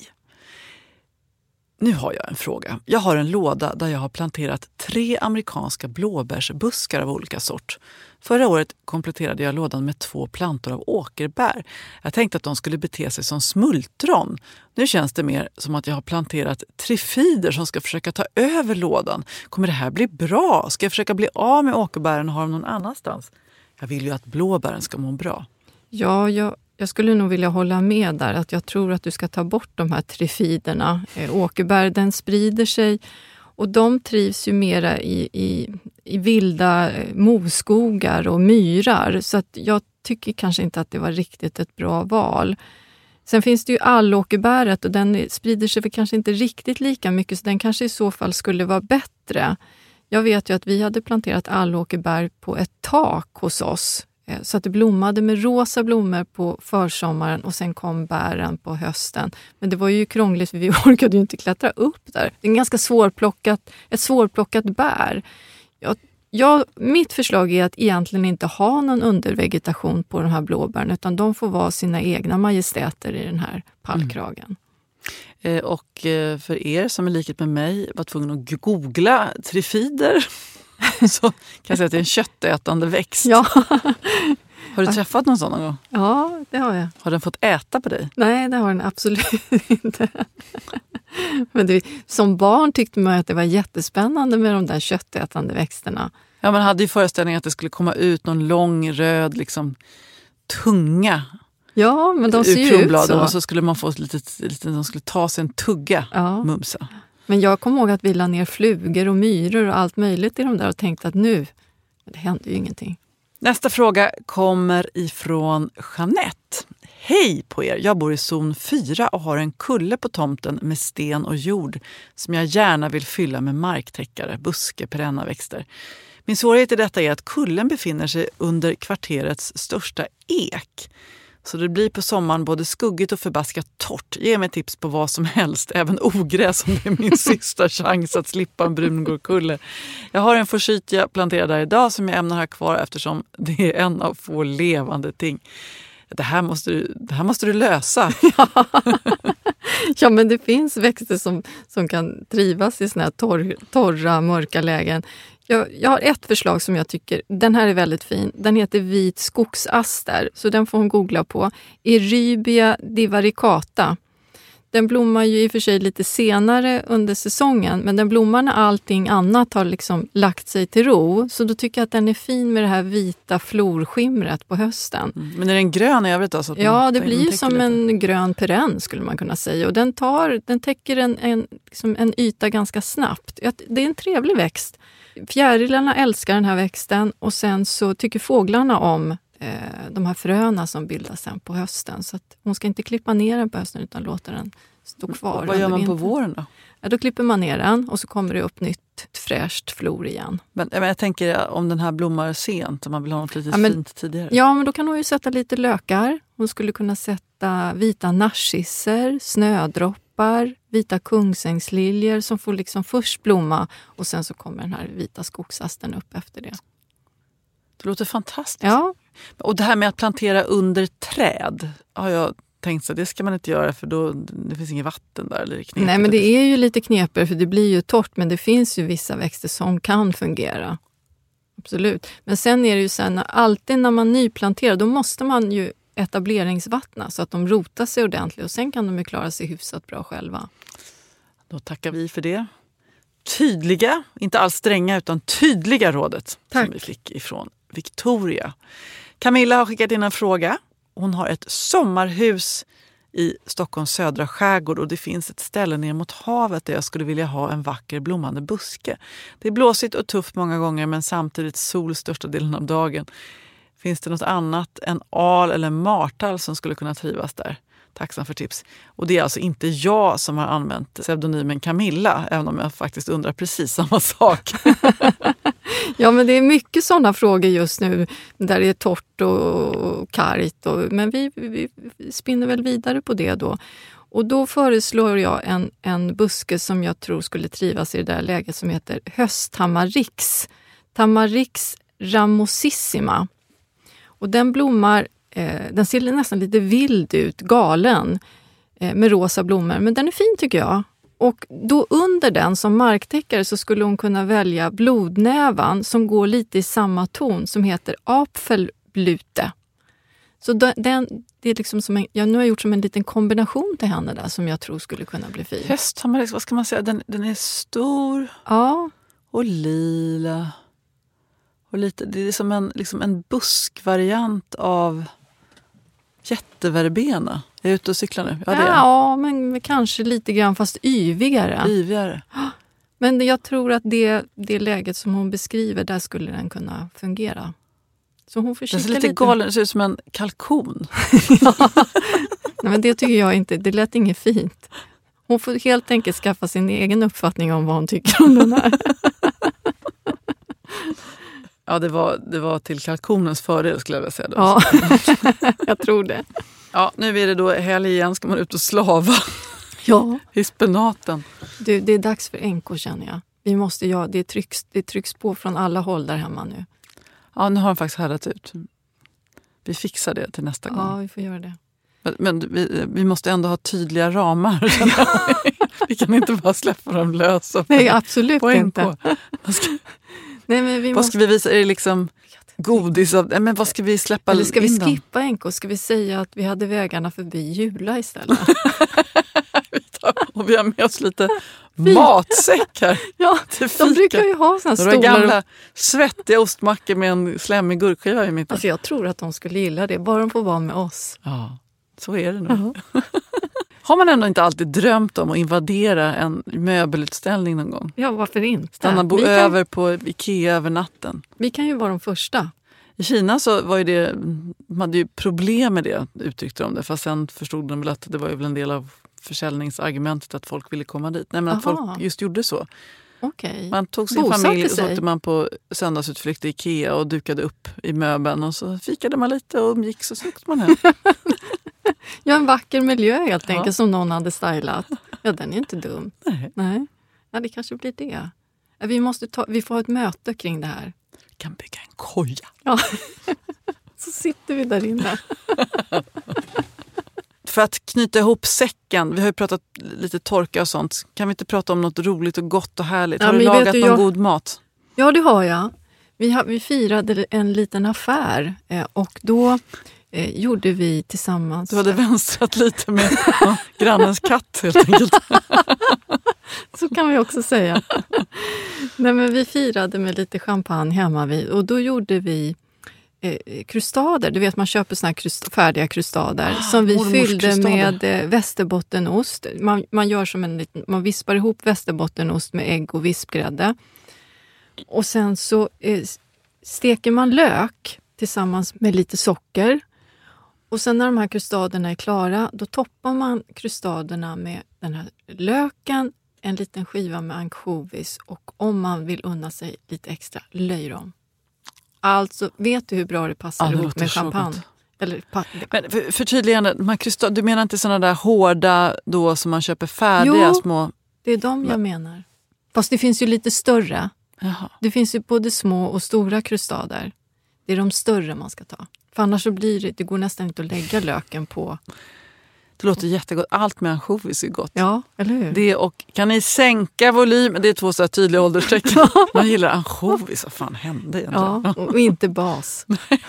Speaker 5: Nu har jag en fråga. Jag har en låda där jag har planterat 3 amerikanska blåbärsbuskar av olika sort. Förra året kompletterade jag lådan med 2 plantor av åkerbär. Jag tänkte att de skulle bete sig som smultron. Nu känns det mer som att jag har planterat trifider som ska försöka ta över lådan. Kommer det här bli bra? Ska jag försöka bli av med åkerbären och ha dem någon annanstans? Jag vill ju att blåbären ska må bra.
Speaker 4: Ja, jag skulle nog vilja hålla med där. Att jag tror att du ska ta bort de här trifiderna. Åkerbär, den sprider sig Och de trivs ju mera i vilda moskogar och myrar. Så att jag tycker kanske inte att det var riktigt ett bra val. Sen finns det ju allåkerbäret och den sprider sig för kanske inte riktigt lika mycket. Så den kanske i så fall skulle vara bättre. Jag vet ju att vi hade planterat allåkerbär på ett tak hos oss. Så att det blommade med rosa blommor på försommaren och sen kom bären på hösten. Men det var ju krångligt för vi orkade ju inte klättra upp där. Det är en ganska svårplockat bär. Mitt förslag är att egentligen inte ha någon undervegetation på de här blåbären utan de får vara sina egna majestäter i den här pallkragen.
Speaker 5: Och för er som i likhet med mig var tvungen att googla trifider så kan jag säga att det är en köttätande växt.
Speaker 4: Ja.
Speaker 5: Har du träffat någon sån någon gång?
Speaker 4: Ja, det har jag.
Speaker 5: Har den fått äta på dig?
Speaker 4: Nej, det har den absolut inte. Men som barn tyckte man att det var jättespännande med de där köttätande växterna.
Speaker 5: Ja, man hade ju föreställningen att det skulle komma ut någon lång röd tunga.
Speaker 4: Ja, men de ser ju ut så.
Speaker 5: Och så skulle man få lite de skulle ta sig en tugga mumsa.
Speaker 4: Men jag kommer ihåg att vi la ner flugor och myror och allt möjligt i de där och tänkte att men det hände ju ingenting.
Speaker 5: Nästa fråga kommer ifrån Jeanette. Hej på er! Jag bor i zon 4 och har en kulle på tomten med sten och jord som jag gärna vill fylla med marktäckare, buske, perenna växter. Min svårighet i detta är att kullen befinner sig under kvarterets största ek. Så det blir på sommaren både skuggigt och förbaskat torrt. Ge mig tips på vad som helst, även ogräs om det är min sista chans att slippa en brungårkulle. Jag har en forsythia planterad där idag som jag ämnar ha kvar eftersom det är en av få levande ting. Det här måste du lösa.
Speaker 4: Ja, men det finns växter som kan trivas i såna här torra, mörka lägen. Jag har ett förslag som jag tycker, den här är väldigt fin. Den heter vit skogsaster, så den får hon googla på. Erybia divaricata. Den blommar ju i och för sig lite senare under säsongen, men den blommar när allting annat har liksom lagt sig till ro. Så då tycker jag att den är fin med det här vita florskimret på hösten.
Speaker 5: Men är den grön i övrigt då? Så att
Speaker 4: ja, det blir ju som lite. En grön perenn skulle man kunna säga. Och den täcker en yta ganska snabbt. Det är en trevlig växt. Fjärilarna älskar den här växten och sen så tycker fåglarna om de här fröna som bildas sen på hösten. Så att hon ska inte klippa ner den på hösten utan låta den stå kvar.
Speaker 5: Vad gör man på våren då?
Speaker 4: Ja, då klipper man ner den och så kommer det upp nytt fräscht flor igen.
Speaker 5: Men jag tänker om den här blommar sent och man vill ha något lite fint tidigare.
Speaker 4: Ja, men då kan hon ju sätta lite lökar. Hon skulle kunna sätta vita narcisser, snödroppar, vita kungsängsliljor som får liksom först blomma och sen så kommer den här vita skogsasten upp efter det.
Speaker 5: Det låter fantastiskt.
Speaker 4: Ja.
Speaker 5: Och det här med att plantera under träd har jag tänkt så det ska man inte göra för då det finns inget vatten där eller knepigt.
Speaker 4: Nej, men det är ju lite knepigt för det blir ju torrt men det finns ju vissa växter som kan fungera. Absolut. Men sen är det ju så här, alltid när man nyplanterar då måste man ju etableringsvattna så att de rotar sig ordentligt och sen kan de ju klara sig hyfsat bra själva.
Speaker 5: Då tackar vi för det. Tydliga, inte alls stränga utan tydliga rådet. Tack. Som vi fick ifrån Victoria. Camilla har skickat in en fråga. Hon har ett sommarhus i Stockholms södra skärgård och det finns ett ställe ner mot havet där jag skulle vilja ha en vacker blommande buske. Det är blåsigt och tufft många gånger men samtidigt sol största delen av dagen. Finns det något annat än al eller martall som skulle kunna trivas där? Tacksam för tips. Och det är alltså inte jag som har använt pseudonymen Camilla, även om jag faktiskt undrar precis samma sak.
Speaker 4: Ja, men det är mycket sådana frågor just nu där det är torrt och kargt. Men vi spinner väl vidare på det då. Och då föreslår jag en buske som jag tror skulle trivas i det där läget som heter hösttamarix. Tamarix ramosissima. Och den blommar, den ser nästan lite vild ut, galen, med rosa blommor. Men den är fin tycker jag. Och då under den som marktäckare så skulle hon kunna välja blodnävan som går lite i samma ton som heter apfelblüte. Så det är liksom som jag nu har gjort som en liten kombination till henne där som jag tror skulle kunna bli fin.
Speaker 5: Hösttamarix, vad ska man säga? Den är stor och lila. Och lite, det är som en buskvariant av jätteverbena. Jag är ute och cyklar nu.
Speaker 4: Ja, men kanske lite grann fast yvigare.
Speaker 5: Yvigare.
Speaker 4: Men jag tror att det läget som hon beskriver, där skulle den kunna fungera. Så hon får
Speaker 5: det ser lite galen, det ser ut som en kalkon.
Speaker 4: Ja. Nej, men det tycker jag inte, det lät inget fint. Hon får helt enkelt skaffa sin egen uppfattning om vad hon tycker om den här.
Speaker 5: Ja, det var till kalkonens fördel skulle jag vilja säga. Då.
Speaker 4: Ja, jag tror det.
Speaker 5: Ja, nu är det då helg igen, ska man ut och slava.
Speaker 4: Ja.
Speaker 5: I spenaten.
Speaker 4: Du, det är dags för NK, känner jag. Vi måste det trycks på från alla håll där hemma nu.
Speaker 5: Ja, nu har den faktiskt härdat ut. Vi fixar det till nästa gång.
Speaker 4: Ja, vi får göra det.
Speaker 5: Men vi måste ändå ha tydliga ramar. Vi kan inte bara släppa dem lösa.
Speaker 4: Nej, absolut inte. Nej, men
Speaker 5: vad ska vi visa? Är det liksom godis? Men vad ska vi släppa in?
Speaker 4: Eller ska vi skippa NK? Ska vi säga att vi hade vägarna förbi Jula istället?
Speaker 5: Och vi har med oss lite matsäck här.
Speaker 4: Ja, de brukar ju ha såna
Speaker 5: stora gamla svettiga ostmackor med en slemmig gurkskiva i mitten.
Speaker 4: Alltså jag tror att de skulle gilla det, bara de får vara med oss.
Speaker 5: Ja, så är det nog. Har man ändå inte alltid drömt om att invadera en möbelutställning någon gång?
Speaker 4: Ja, varför inte?
Speaker 5: Stanna över på Ikea över natten.
Speaker 4: Vi kan ju vara de första.
Speaker 5: I Kina så var ju det, man hade ju problem med det, uttryckte de det. Fast sen förstod de väl att det var ju väl en del av försäljningsargumentet att folk ville komma dit. Nej, men att folk just gjorde så.
Speaker 4: Okay.
Speaker 5: Man tog sin familj och så åkte man på söndagsutflykt i Ikea och dukade upp i möbeln. Och så fikade man lite och gick så åkte man hem.
Speaker 4: Ja, en vacker miljö helt enkelt som någon hade stylat. Ja, den är inte dum. Nej. Ja, det kanske blir det. Vi får ha ett möte kring det här.
Speaker 5: Vi kan bygga en koja.
Speaker 4: Ja, så sitter vi där inne.
Speaker 5: För att knyta ihop säcken, vi har ju pratat lite torka och sånt. Kan vi inte prata om något roligt och gott och härligt? Har du lagat någon god mat?
Speaker 4: Ja, det har jag. Vi firade en liten affär och då gjorde vi tillsammans...
Speaker 5: Du hade vänstrat lite med grannens katt helt enkelt.
Speaker 4: Så kan vi också säga. Nej, men vi firade med lite champagne hemma vid och då gjorde vi krustader. Du vet, man köper såna här färdiga krustader som vi fyllde med västerbottenost. Man gör som en liten, man vispar ihop västerbottenost med ägg och vispgrädde. Och sen så steker man lök tillsammans med lite socker. Och sen när de här krustaderna är klara, då toppar man krustaderna med den här löken, en liten skiva med ansjovis och om man vill unna sig lite extra, löjrom. Alltså, vet du hur bra det passar ihop med champagne? Eller
Speaker 5: men förtydligande, du menar inte såna där hårda då som man köper färdiga små?
Speaker 4: Det är de jag menar. Fast det finns ju lite större.
Speaker 5: Jaha.
Speaker 4: Det finns ju både små och stora krustader. Det är de större man ska ta. För annars så blir det går nästan inte att lägga löken på.
Speaker 5: Det låter jättegott. Allt med ansjovis är gott.
Speaker 4: Ja, eller hur?
Speaker 5: Det och kan ni sänka volym? Det är 2 så här tydliga ålderstecken. Man gillar ansjovis. Vad fan hände egentligen?
Speaker 4: Ja, och inte bas.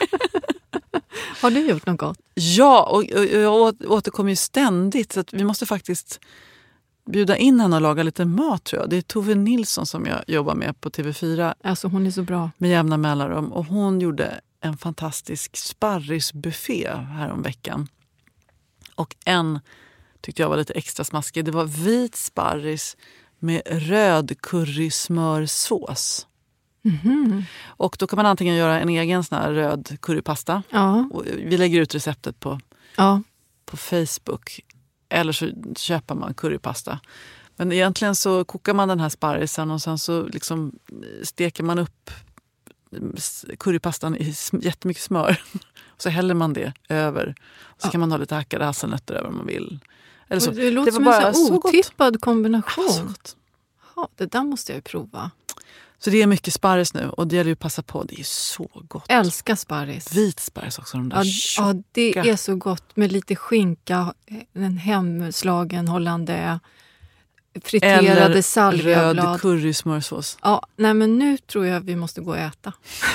Speaker 4: Har du gjort något gott?
Speaker 5: Ja, och jag återkommer ju ständigt. Så att vi måste faktiskt bjuda in henne och laga lite mat, tror jag. Det är Tove Nilsson som jag jobbar med på TV4.
Speaker 4: Alltså hon är så bra.
Speaker 5: Med jämna mellanrum. Och hon gjorde en fantastisk sparrisbuffé här om veckan. Och en tyckte jag var lite extra smaskig. Det var vit sparris med röd currysmörsås.
Speaker 4: Mm-hmm.
Speaker 5: Och då kan man antingen göra en egen sån här röd currypasta.
Speaker 4: Ja.
Speaker 5: Och vi lägger ut receptet på Facebook. Eller så köper man currypasta. Men egentligen så kokar man den här sparrisen och sen så liksom steker man upp currypastan i jättemycket smör. Och så häller man det över. Och så kan man ha lite hackade hasselnötter över om man vill. Eller så.
Speaker 4: Det låter som en så otippad kombination. Ja, det där måste jag ju prova.
Speaker 5: Så det är mycket sparris nu och det gäller ju att passa på. Det är så gott.
Speaker 4: Älskar sparris.
Speaker 5: Vit sparris också. De där
Speaker 4: ja, det är så gott med lite skinka, en hemslagen hollandaise, friterade salviablad.
Speaker 5: Eller röd currysmörsås.
Speaker 4: Ja, nej men nu tror jag vi måste gå och äta.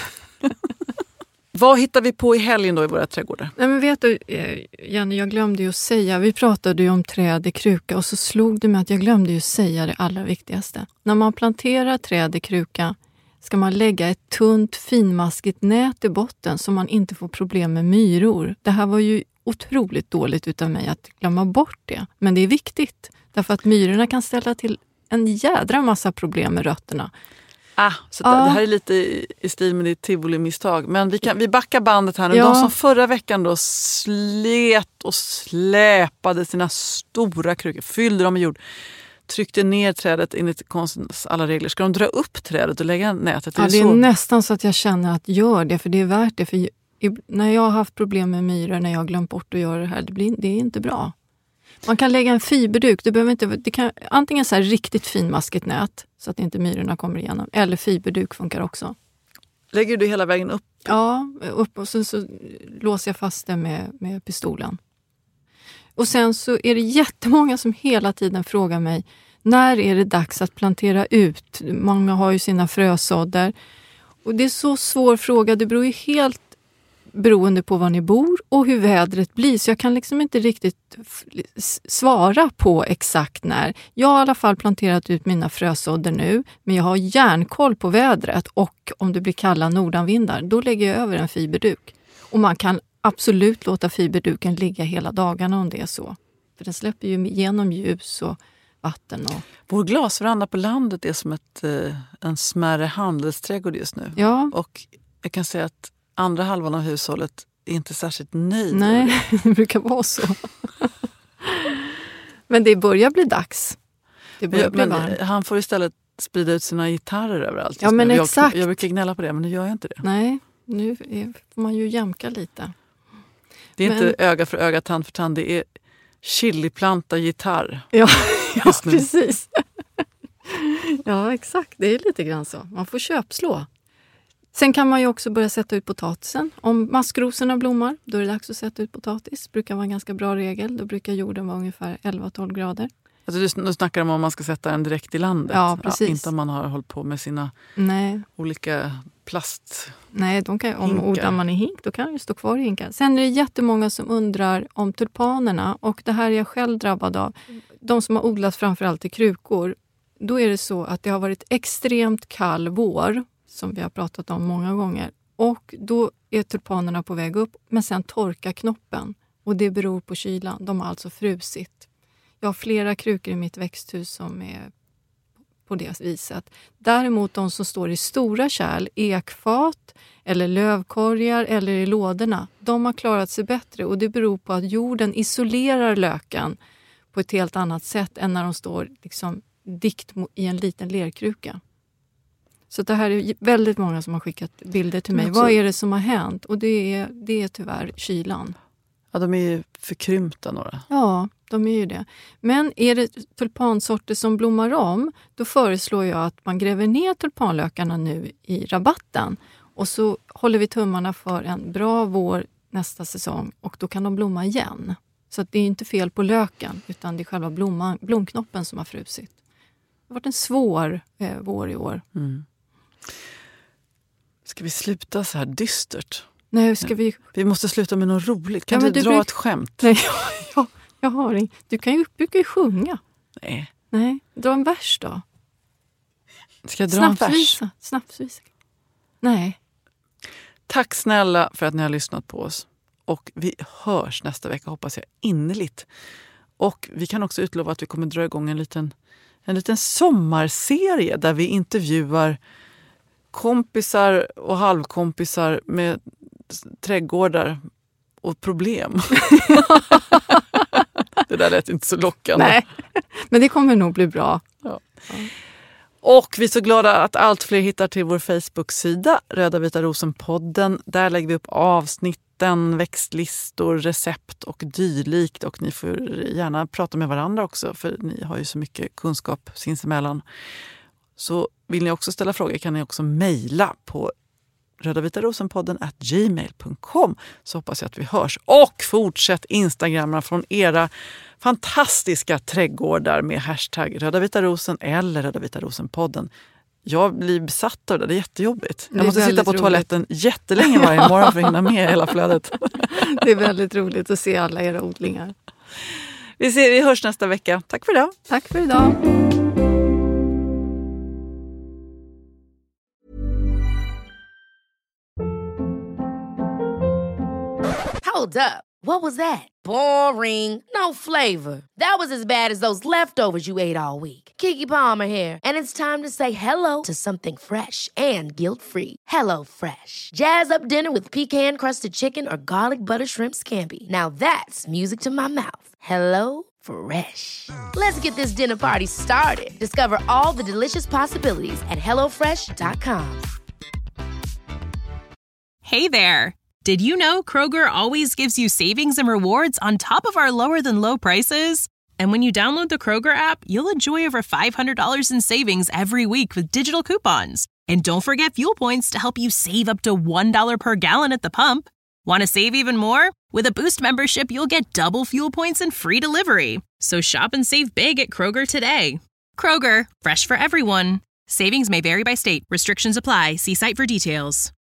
Speaker 5: Vad hittar vi på i helgen då i våra trädgårdar?
Speaker 4: Nej men vet du, Jenny, jag glömde ju att säga, vi pratade ju om träd i kruka och så slog det mig att jag glömde ju säga det allra viktigaste. När man planterar träd i kruka ska man lägga ett tunt finmaskigt nät i botten så man inte får problem med myror. Det här var ju otroligt dåligt utav mig att glömma bort det. Men det är viktigt, därför att myrorna kan ställa till en jädra massa problem med rötterna.
Speaker 5: Så det här är lite i stil med ditt tivoli-misstag. Men vi backar bandet här nu. De som förra veckan då slet och släpade sina stora krukor, fyllde dem med jord, tryckte ner trädet enligt konstens alla regler. Ska de dra upp trädet och lägga nätet?
Speaker 4: Det är nästan så att jag känner att gör det, för det är värt det. För när jag har haft problem med myror, när jag har glömt bort att göra det här, det är inte bra. Man kan lägga en fiberduk. Det kan antingen så här riktigt finmaskigt nät så att inte myrorna kommer igenom. Eller fiberduk funkar också.
Speaker 5: Lägger du hela vägen upp?
Speaker 4: Ja, upp och så låser jag fast det med pistolen. Och sen så är det jättemånga som hela tiden frågar mig, när är det dags att plantera ut? Många har ju sina frösådder. Och det är så svår fråga. Det beror ju helt beroende på var ni bor och hur vädret blir. Så jag kan liksom inte riktigt svara på exakt när. Jag har i alla fall planterat ut mina frösådder nu, men jag har järnkoll på vädret, och om det blir kalla nordanvindar, då lägger jag över en fiberduk. Och man kan absolut låta fiberduken ligga hela dagarna om det är så. För den släpper ju igenom ljus och vatten.
Speaker 5: Vår glasveranda på landet är som en smärre handelsträdgård just nu.
Speaker 4: Ja.
Speaker 5: Och jag kan säga att andra halvan av hushållet är inte särskilt nöjd.
Speaker 4: Nej, det brukar vara så. Men det börjar bli dags. Det börjar bli varmt.
Speaker 5: Han får istället sprida ut sina gitarrer överallt.
Speaker 4: Ja, men exakt.
Speaker 5: Jag brukar gnälla på det, men nu gör jag inte det.
Speaker 4: Nej, nu får man ju jämka lite.
Speaker 5: Det är inte öga för öga, tand för tand. Det är chiliplanta, gitarr.
Speaker 4: Ja precis. Ja, exakt. Det är lite grann så. Man får köpslå. Sen kan man ju också börja sätta ut potatisen. Om maskrosorna blommar, då är det dags att sätta ut potatis. Det brukar vara en ganska bra regel. Då brukar jorden vara ungefär 11-12 grader.
Speaker 5: Alltså du snackar om man ska sätta den direkt i landet.
Speaker 4: Ja, precis.
Speaker 5: Inte om man har hållit på med sina olika plast.
Speaker 4: Nej, om odlar man i hink, då kan det ju stå kvar i hinken. Sen är det jättemånga som undrar om tulpanerna, och det här är jag själv drabbad av. De som har odlat framförallt i krukor, då är det så att det har varit extremt kall vår, som vi har pratat om många gånger. Och då är tulpanerna på väg upp, men sen torkar knoppen. Och det beror på kylan. De har alltså frusit. Jag har flera krukor i mitt växthus som är på det viset. Däremot de som står i stora kärl, ekfat eller lövkorgar eller i lådorna, de har klarat sig bättre. Och det beror på att jorden isolerar löken på ett helt annat sätt än när de står liksom dikt i en liten lerkruka. Så det här är väldigt många som har skickat bilder till mig. Vad är det som har hänt? Och det är tyvärr kylan.
Speaker 5: Ja, de är ju förkrympta några.
Speaker 4: Ja, de är ju det. Men är det tulpansorter som blommar om, då föreslår jag att man gräver ner tulpanlökarna nu i rabatten. Och så håller vi tummarna för en bra vår nästa säsong, och då kan de blomma igen. Så att det är inte fel på löken, utan det är själva blomknoppen som har frusit. Det har varit en svår vår i år.
Speaker 5: Mm. Ska vi sluta så här dystert?
Speaker 4: Nej, ska vi...
Speaker 5: Vi måste sluta med något roligt. Kan du dra ett skämt?
Speaker 4: Nej, jag har inget. Du brukar ju sjunga. Nej, dra en vers då.
Speaker 5: Ska jag dra en vers?
Speaker 4: Snapsvisa. Nej.
Speaker 5: Tack snälla för att ni har lyssnat på oss. Och vi hörs nästa vecka, hoppas jag innerligt. Och vi kan också utlova att vi kommer dra igång en liten sommarserie där vi intervjuar kompisar och halvkompisar med trädgårdar och problem. Det där lät inte så lockande.
Speaker 4: Nej, men det kommer nog bli bra.
Speaker 5: Ja. Och vi är så glada att allt fler hittar till vår Facebook-sida, Röda Vita Rosen-podden. Där lägger vi upp avsnitten, växtlistor, recept och dylikt. Och ni får gärna prata med varandra också, för ni har ju så mycket kunskap sinsemellan. Så vill ni också ställa frågor kan ni också mejla på rödavitarosenpodden@gmail.com, så hoppas jag att vi hörs. Och fortsätt Instagramma från era fantastiska trädgårdar med hashtag rödavitarosen eller rödavitarosenpodden. Jag blir besatt av det är jättejobbigt. Jag måste sitta på toaletten jättelänge varje morgon för att hinna med hela flödet.
Speaker 4: Det är väldigt roligt att se alla era odlingar.
Speaker 5: Vi hörs nästa vecka. Tack för idag.
Speaker 4: Tack för idag.
Speaker 1: Hold up. What was that? Boring. No flavor. That was as bad as those leftovers you ate all week. Keke Palmer here, and it's time to say hello to something fresh and guilt-free. HelloFresh. Jazz up dinner with pecan-crusted chicken or garlic butter shrimp scampi. Now that's music to my mouth. HelloFresh. Let's get this dinner party started. Discover all the delicious possibilities at HelloFresh.com.
Speaker 10: Hey there. Did you know Kroger always gives you savings and rewards on top of our lower-than-low prices? And when you download the Kroger app, you'll enjoy over $500 in savings every week with digital coupons. And don't forget fuel points to help you save up to $1 per gallon at the pump. Want to save even more? With a Boost membership, you'll get double fuel points and free delivery. So shop and save big at Kroger today. Kroger, fresh for everyone. Savings may vary by state. Restrictions apply. See site for details.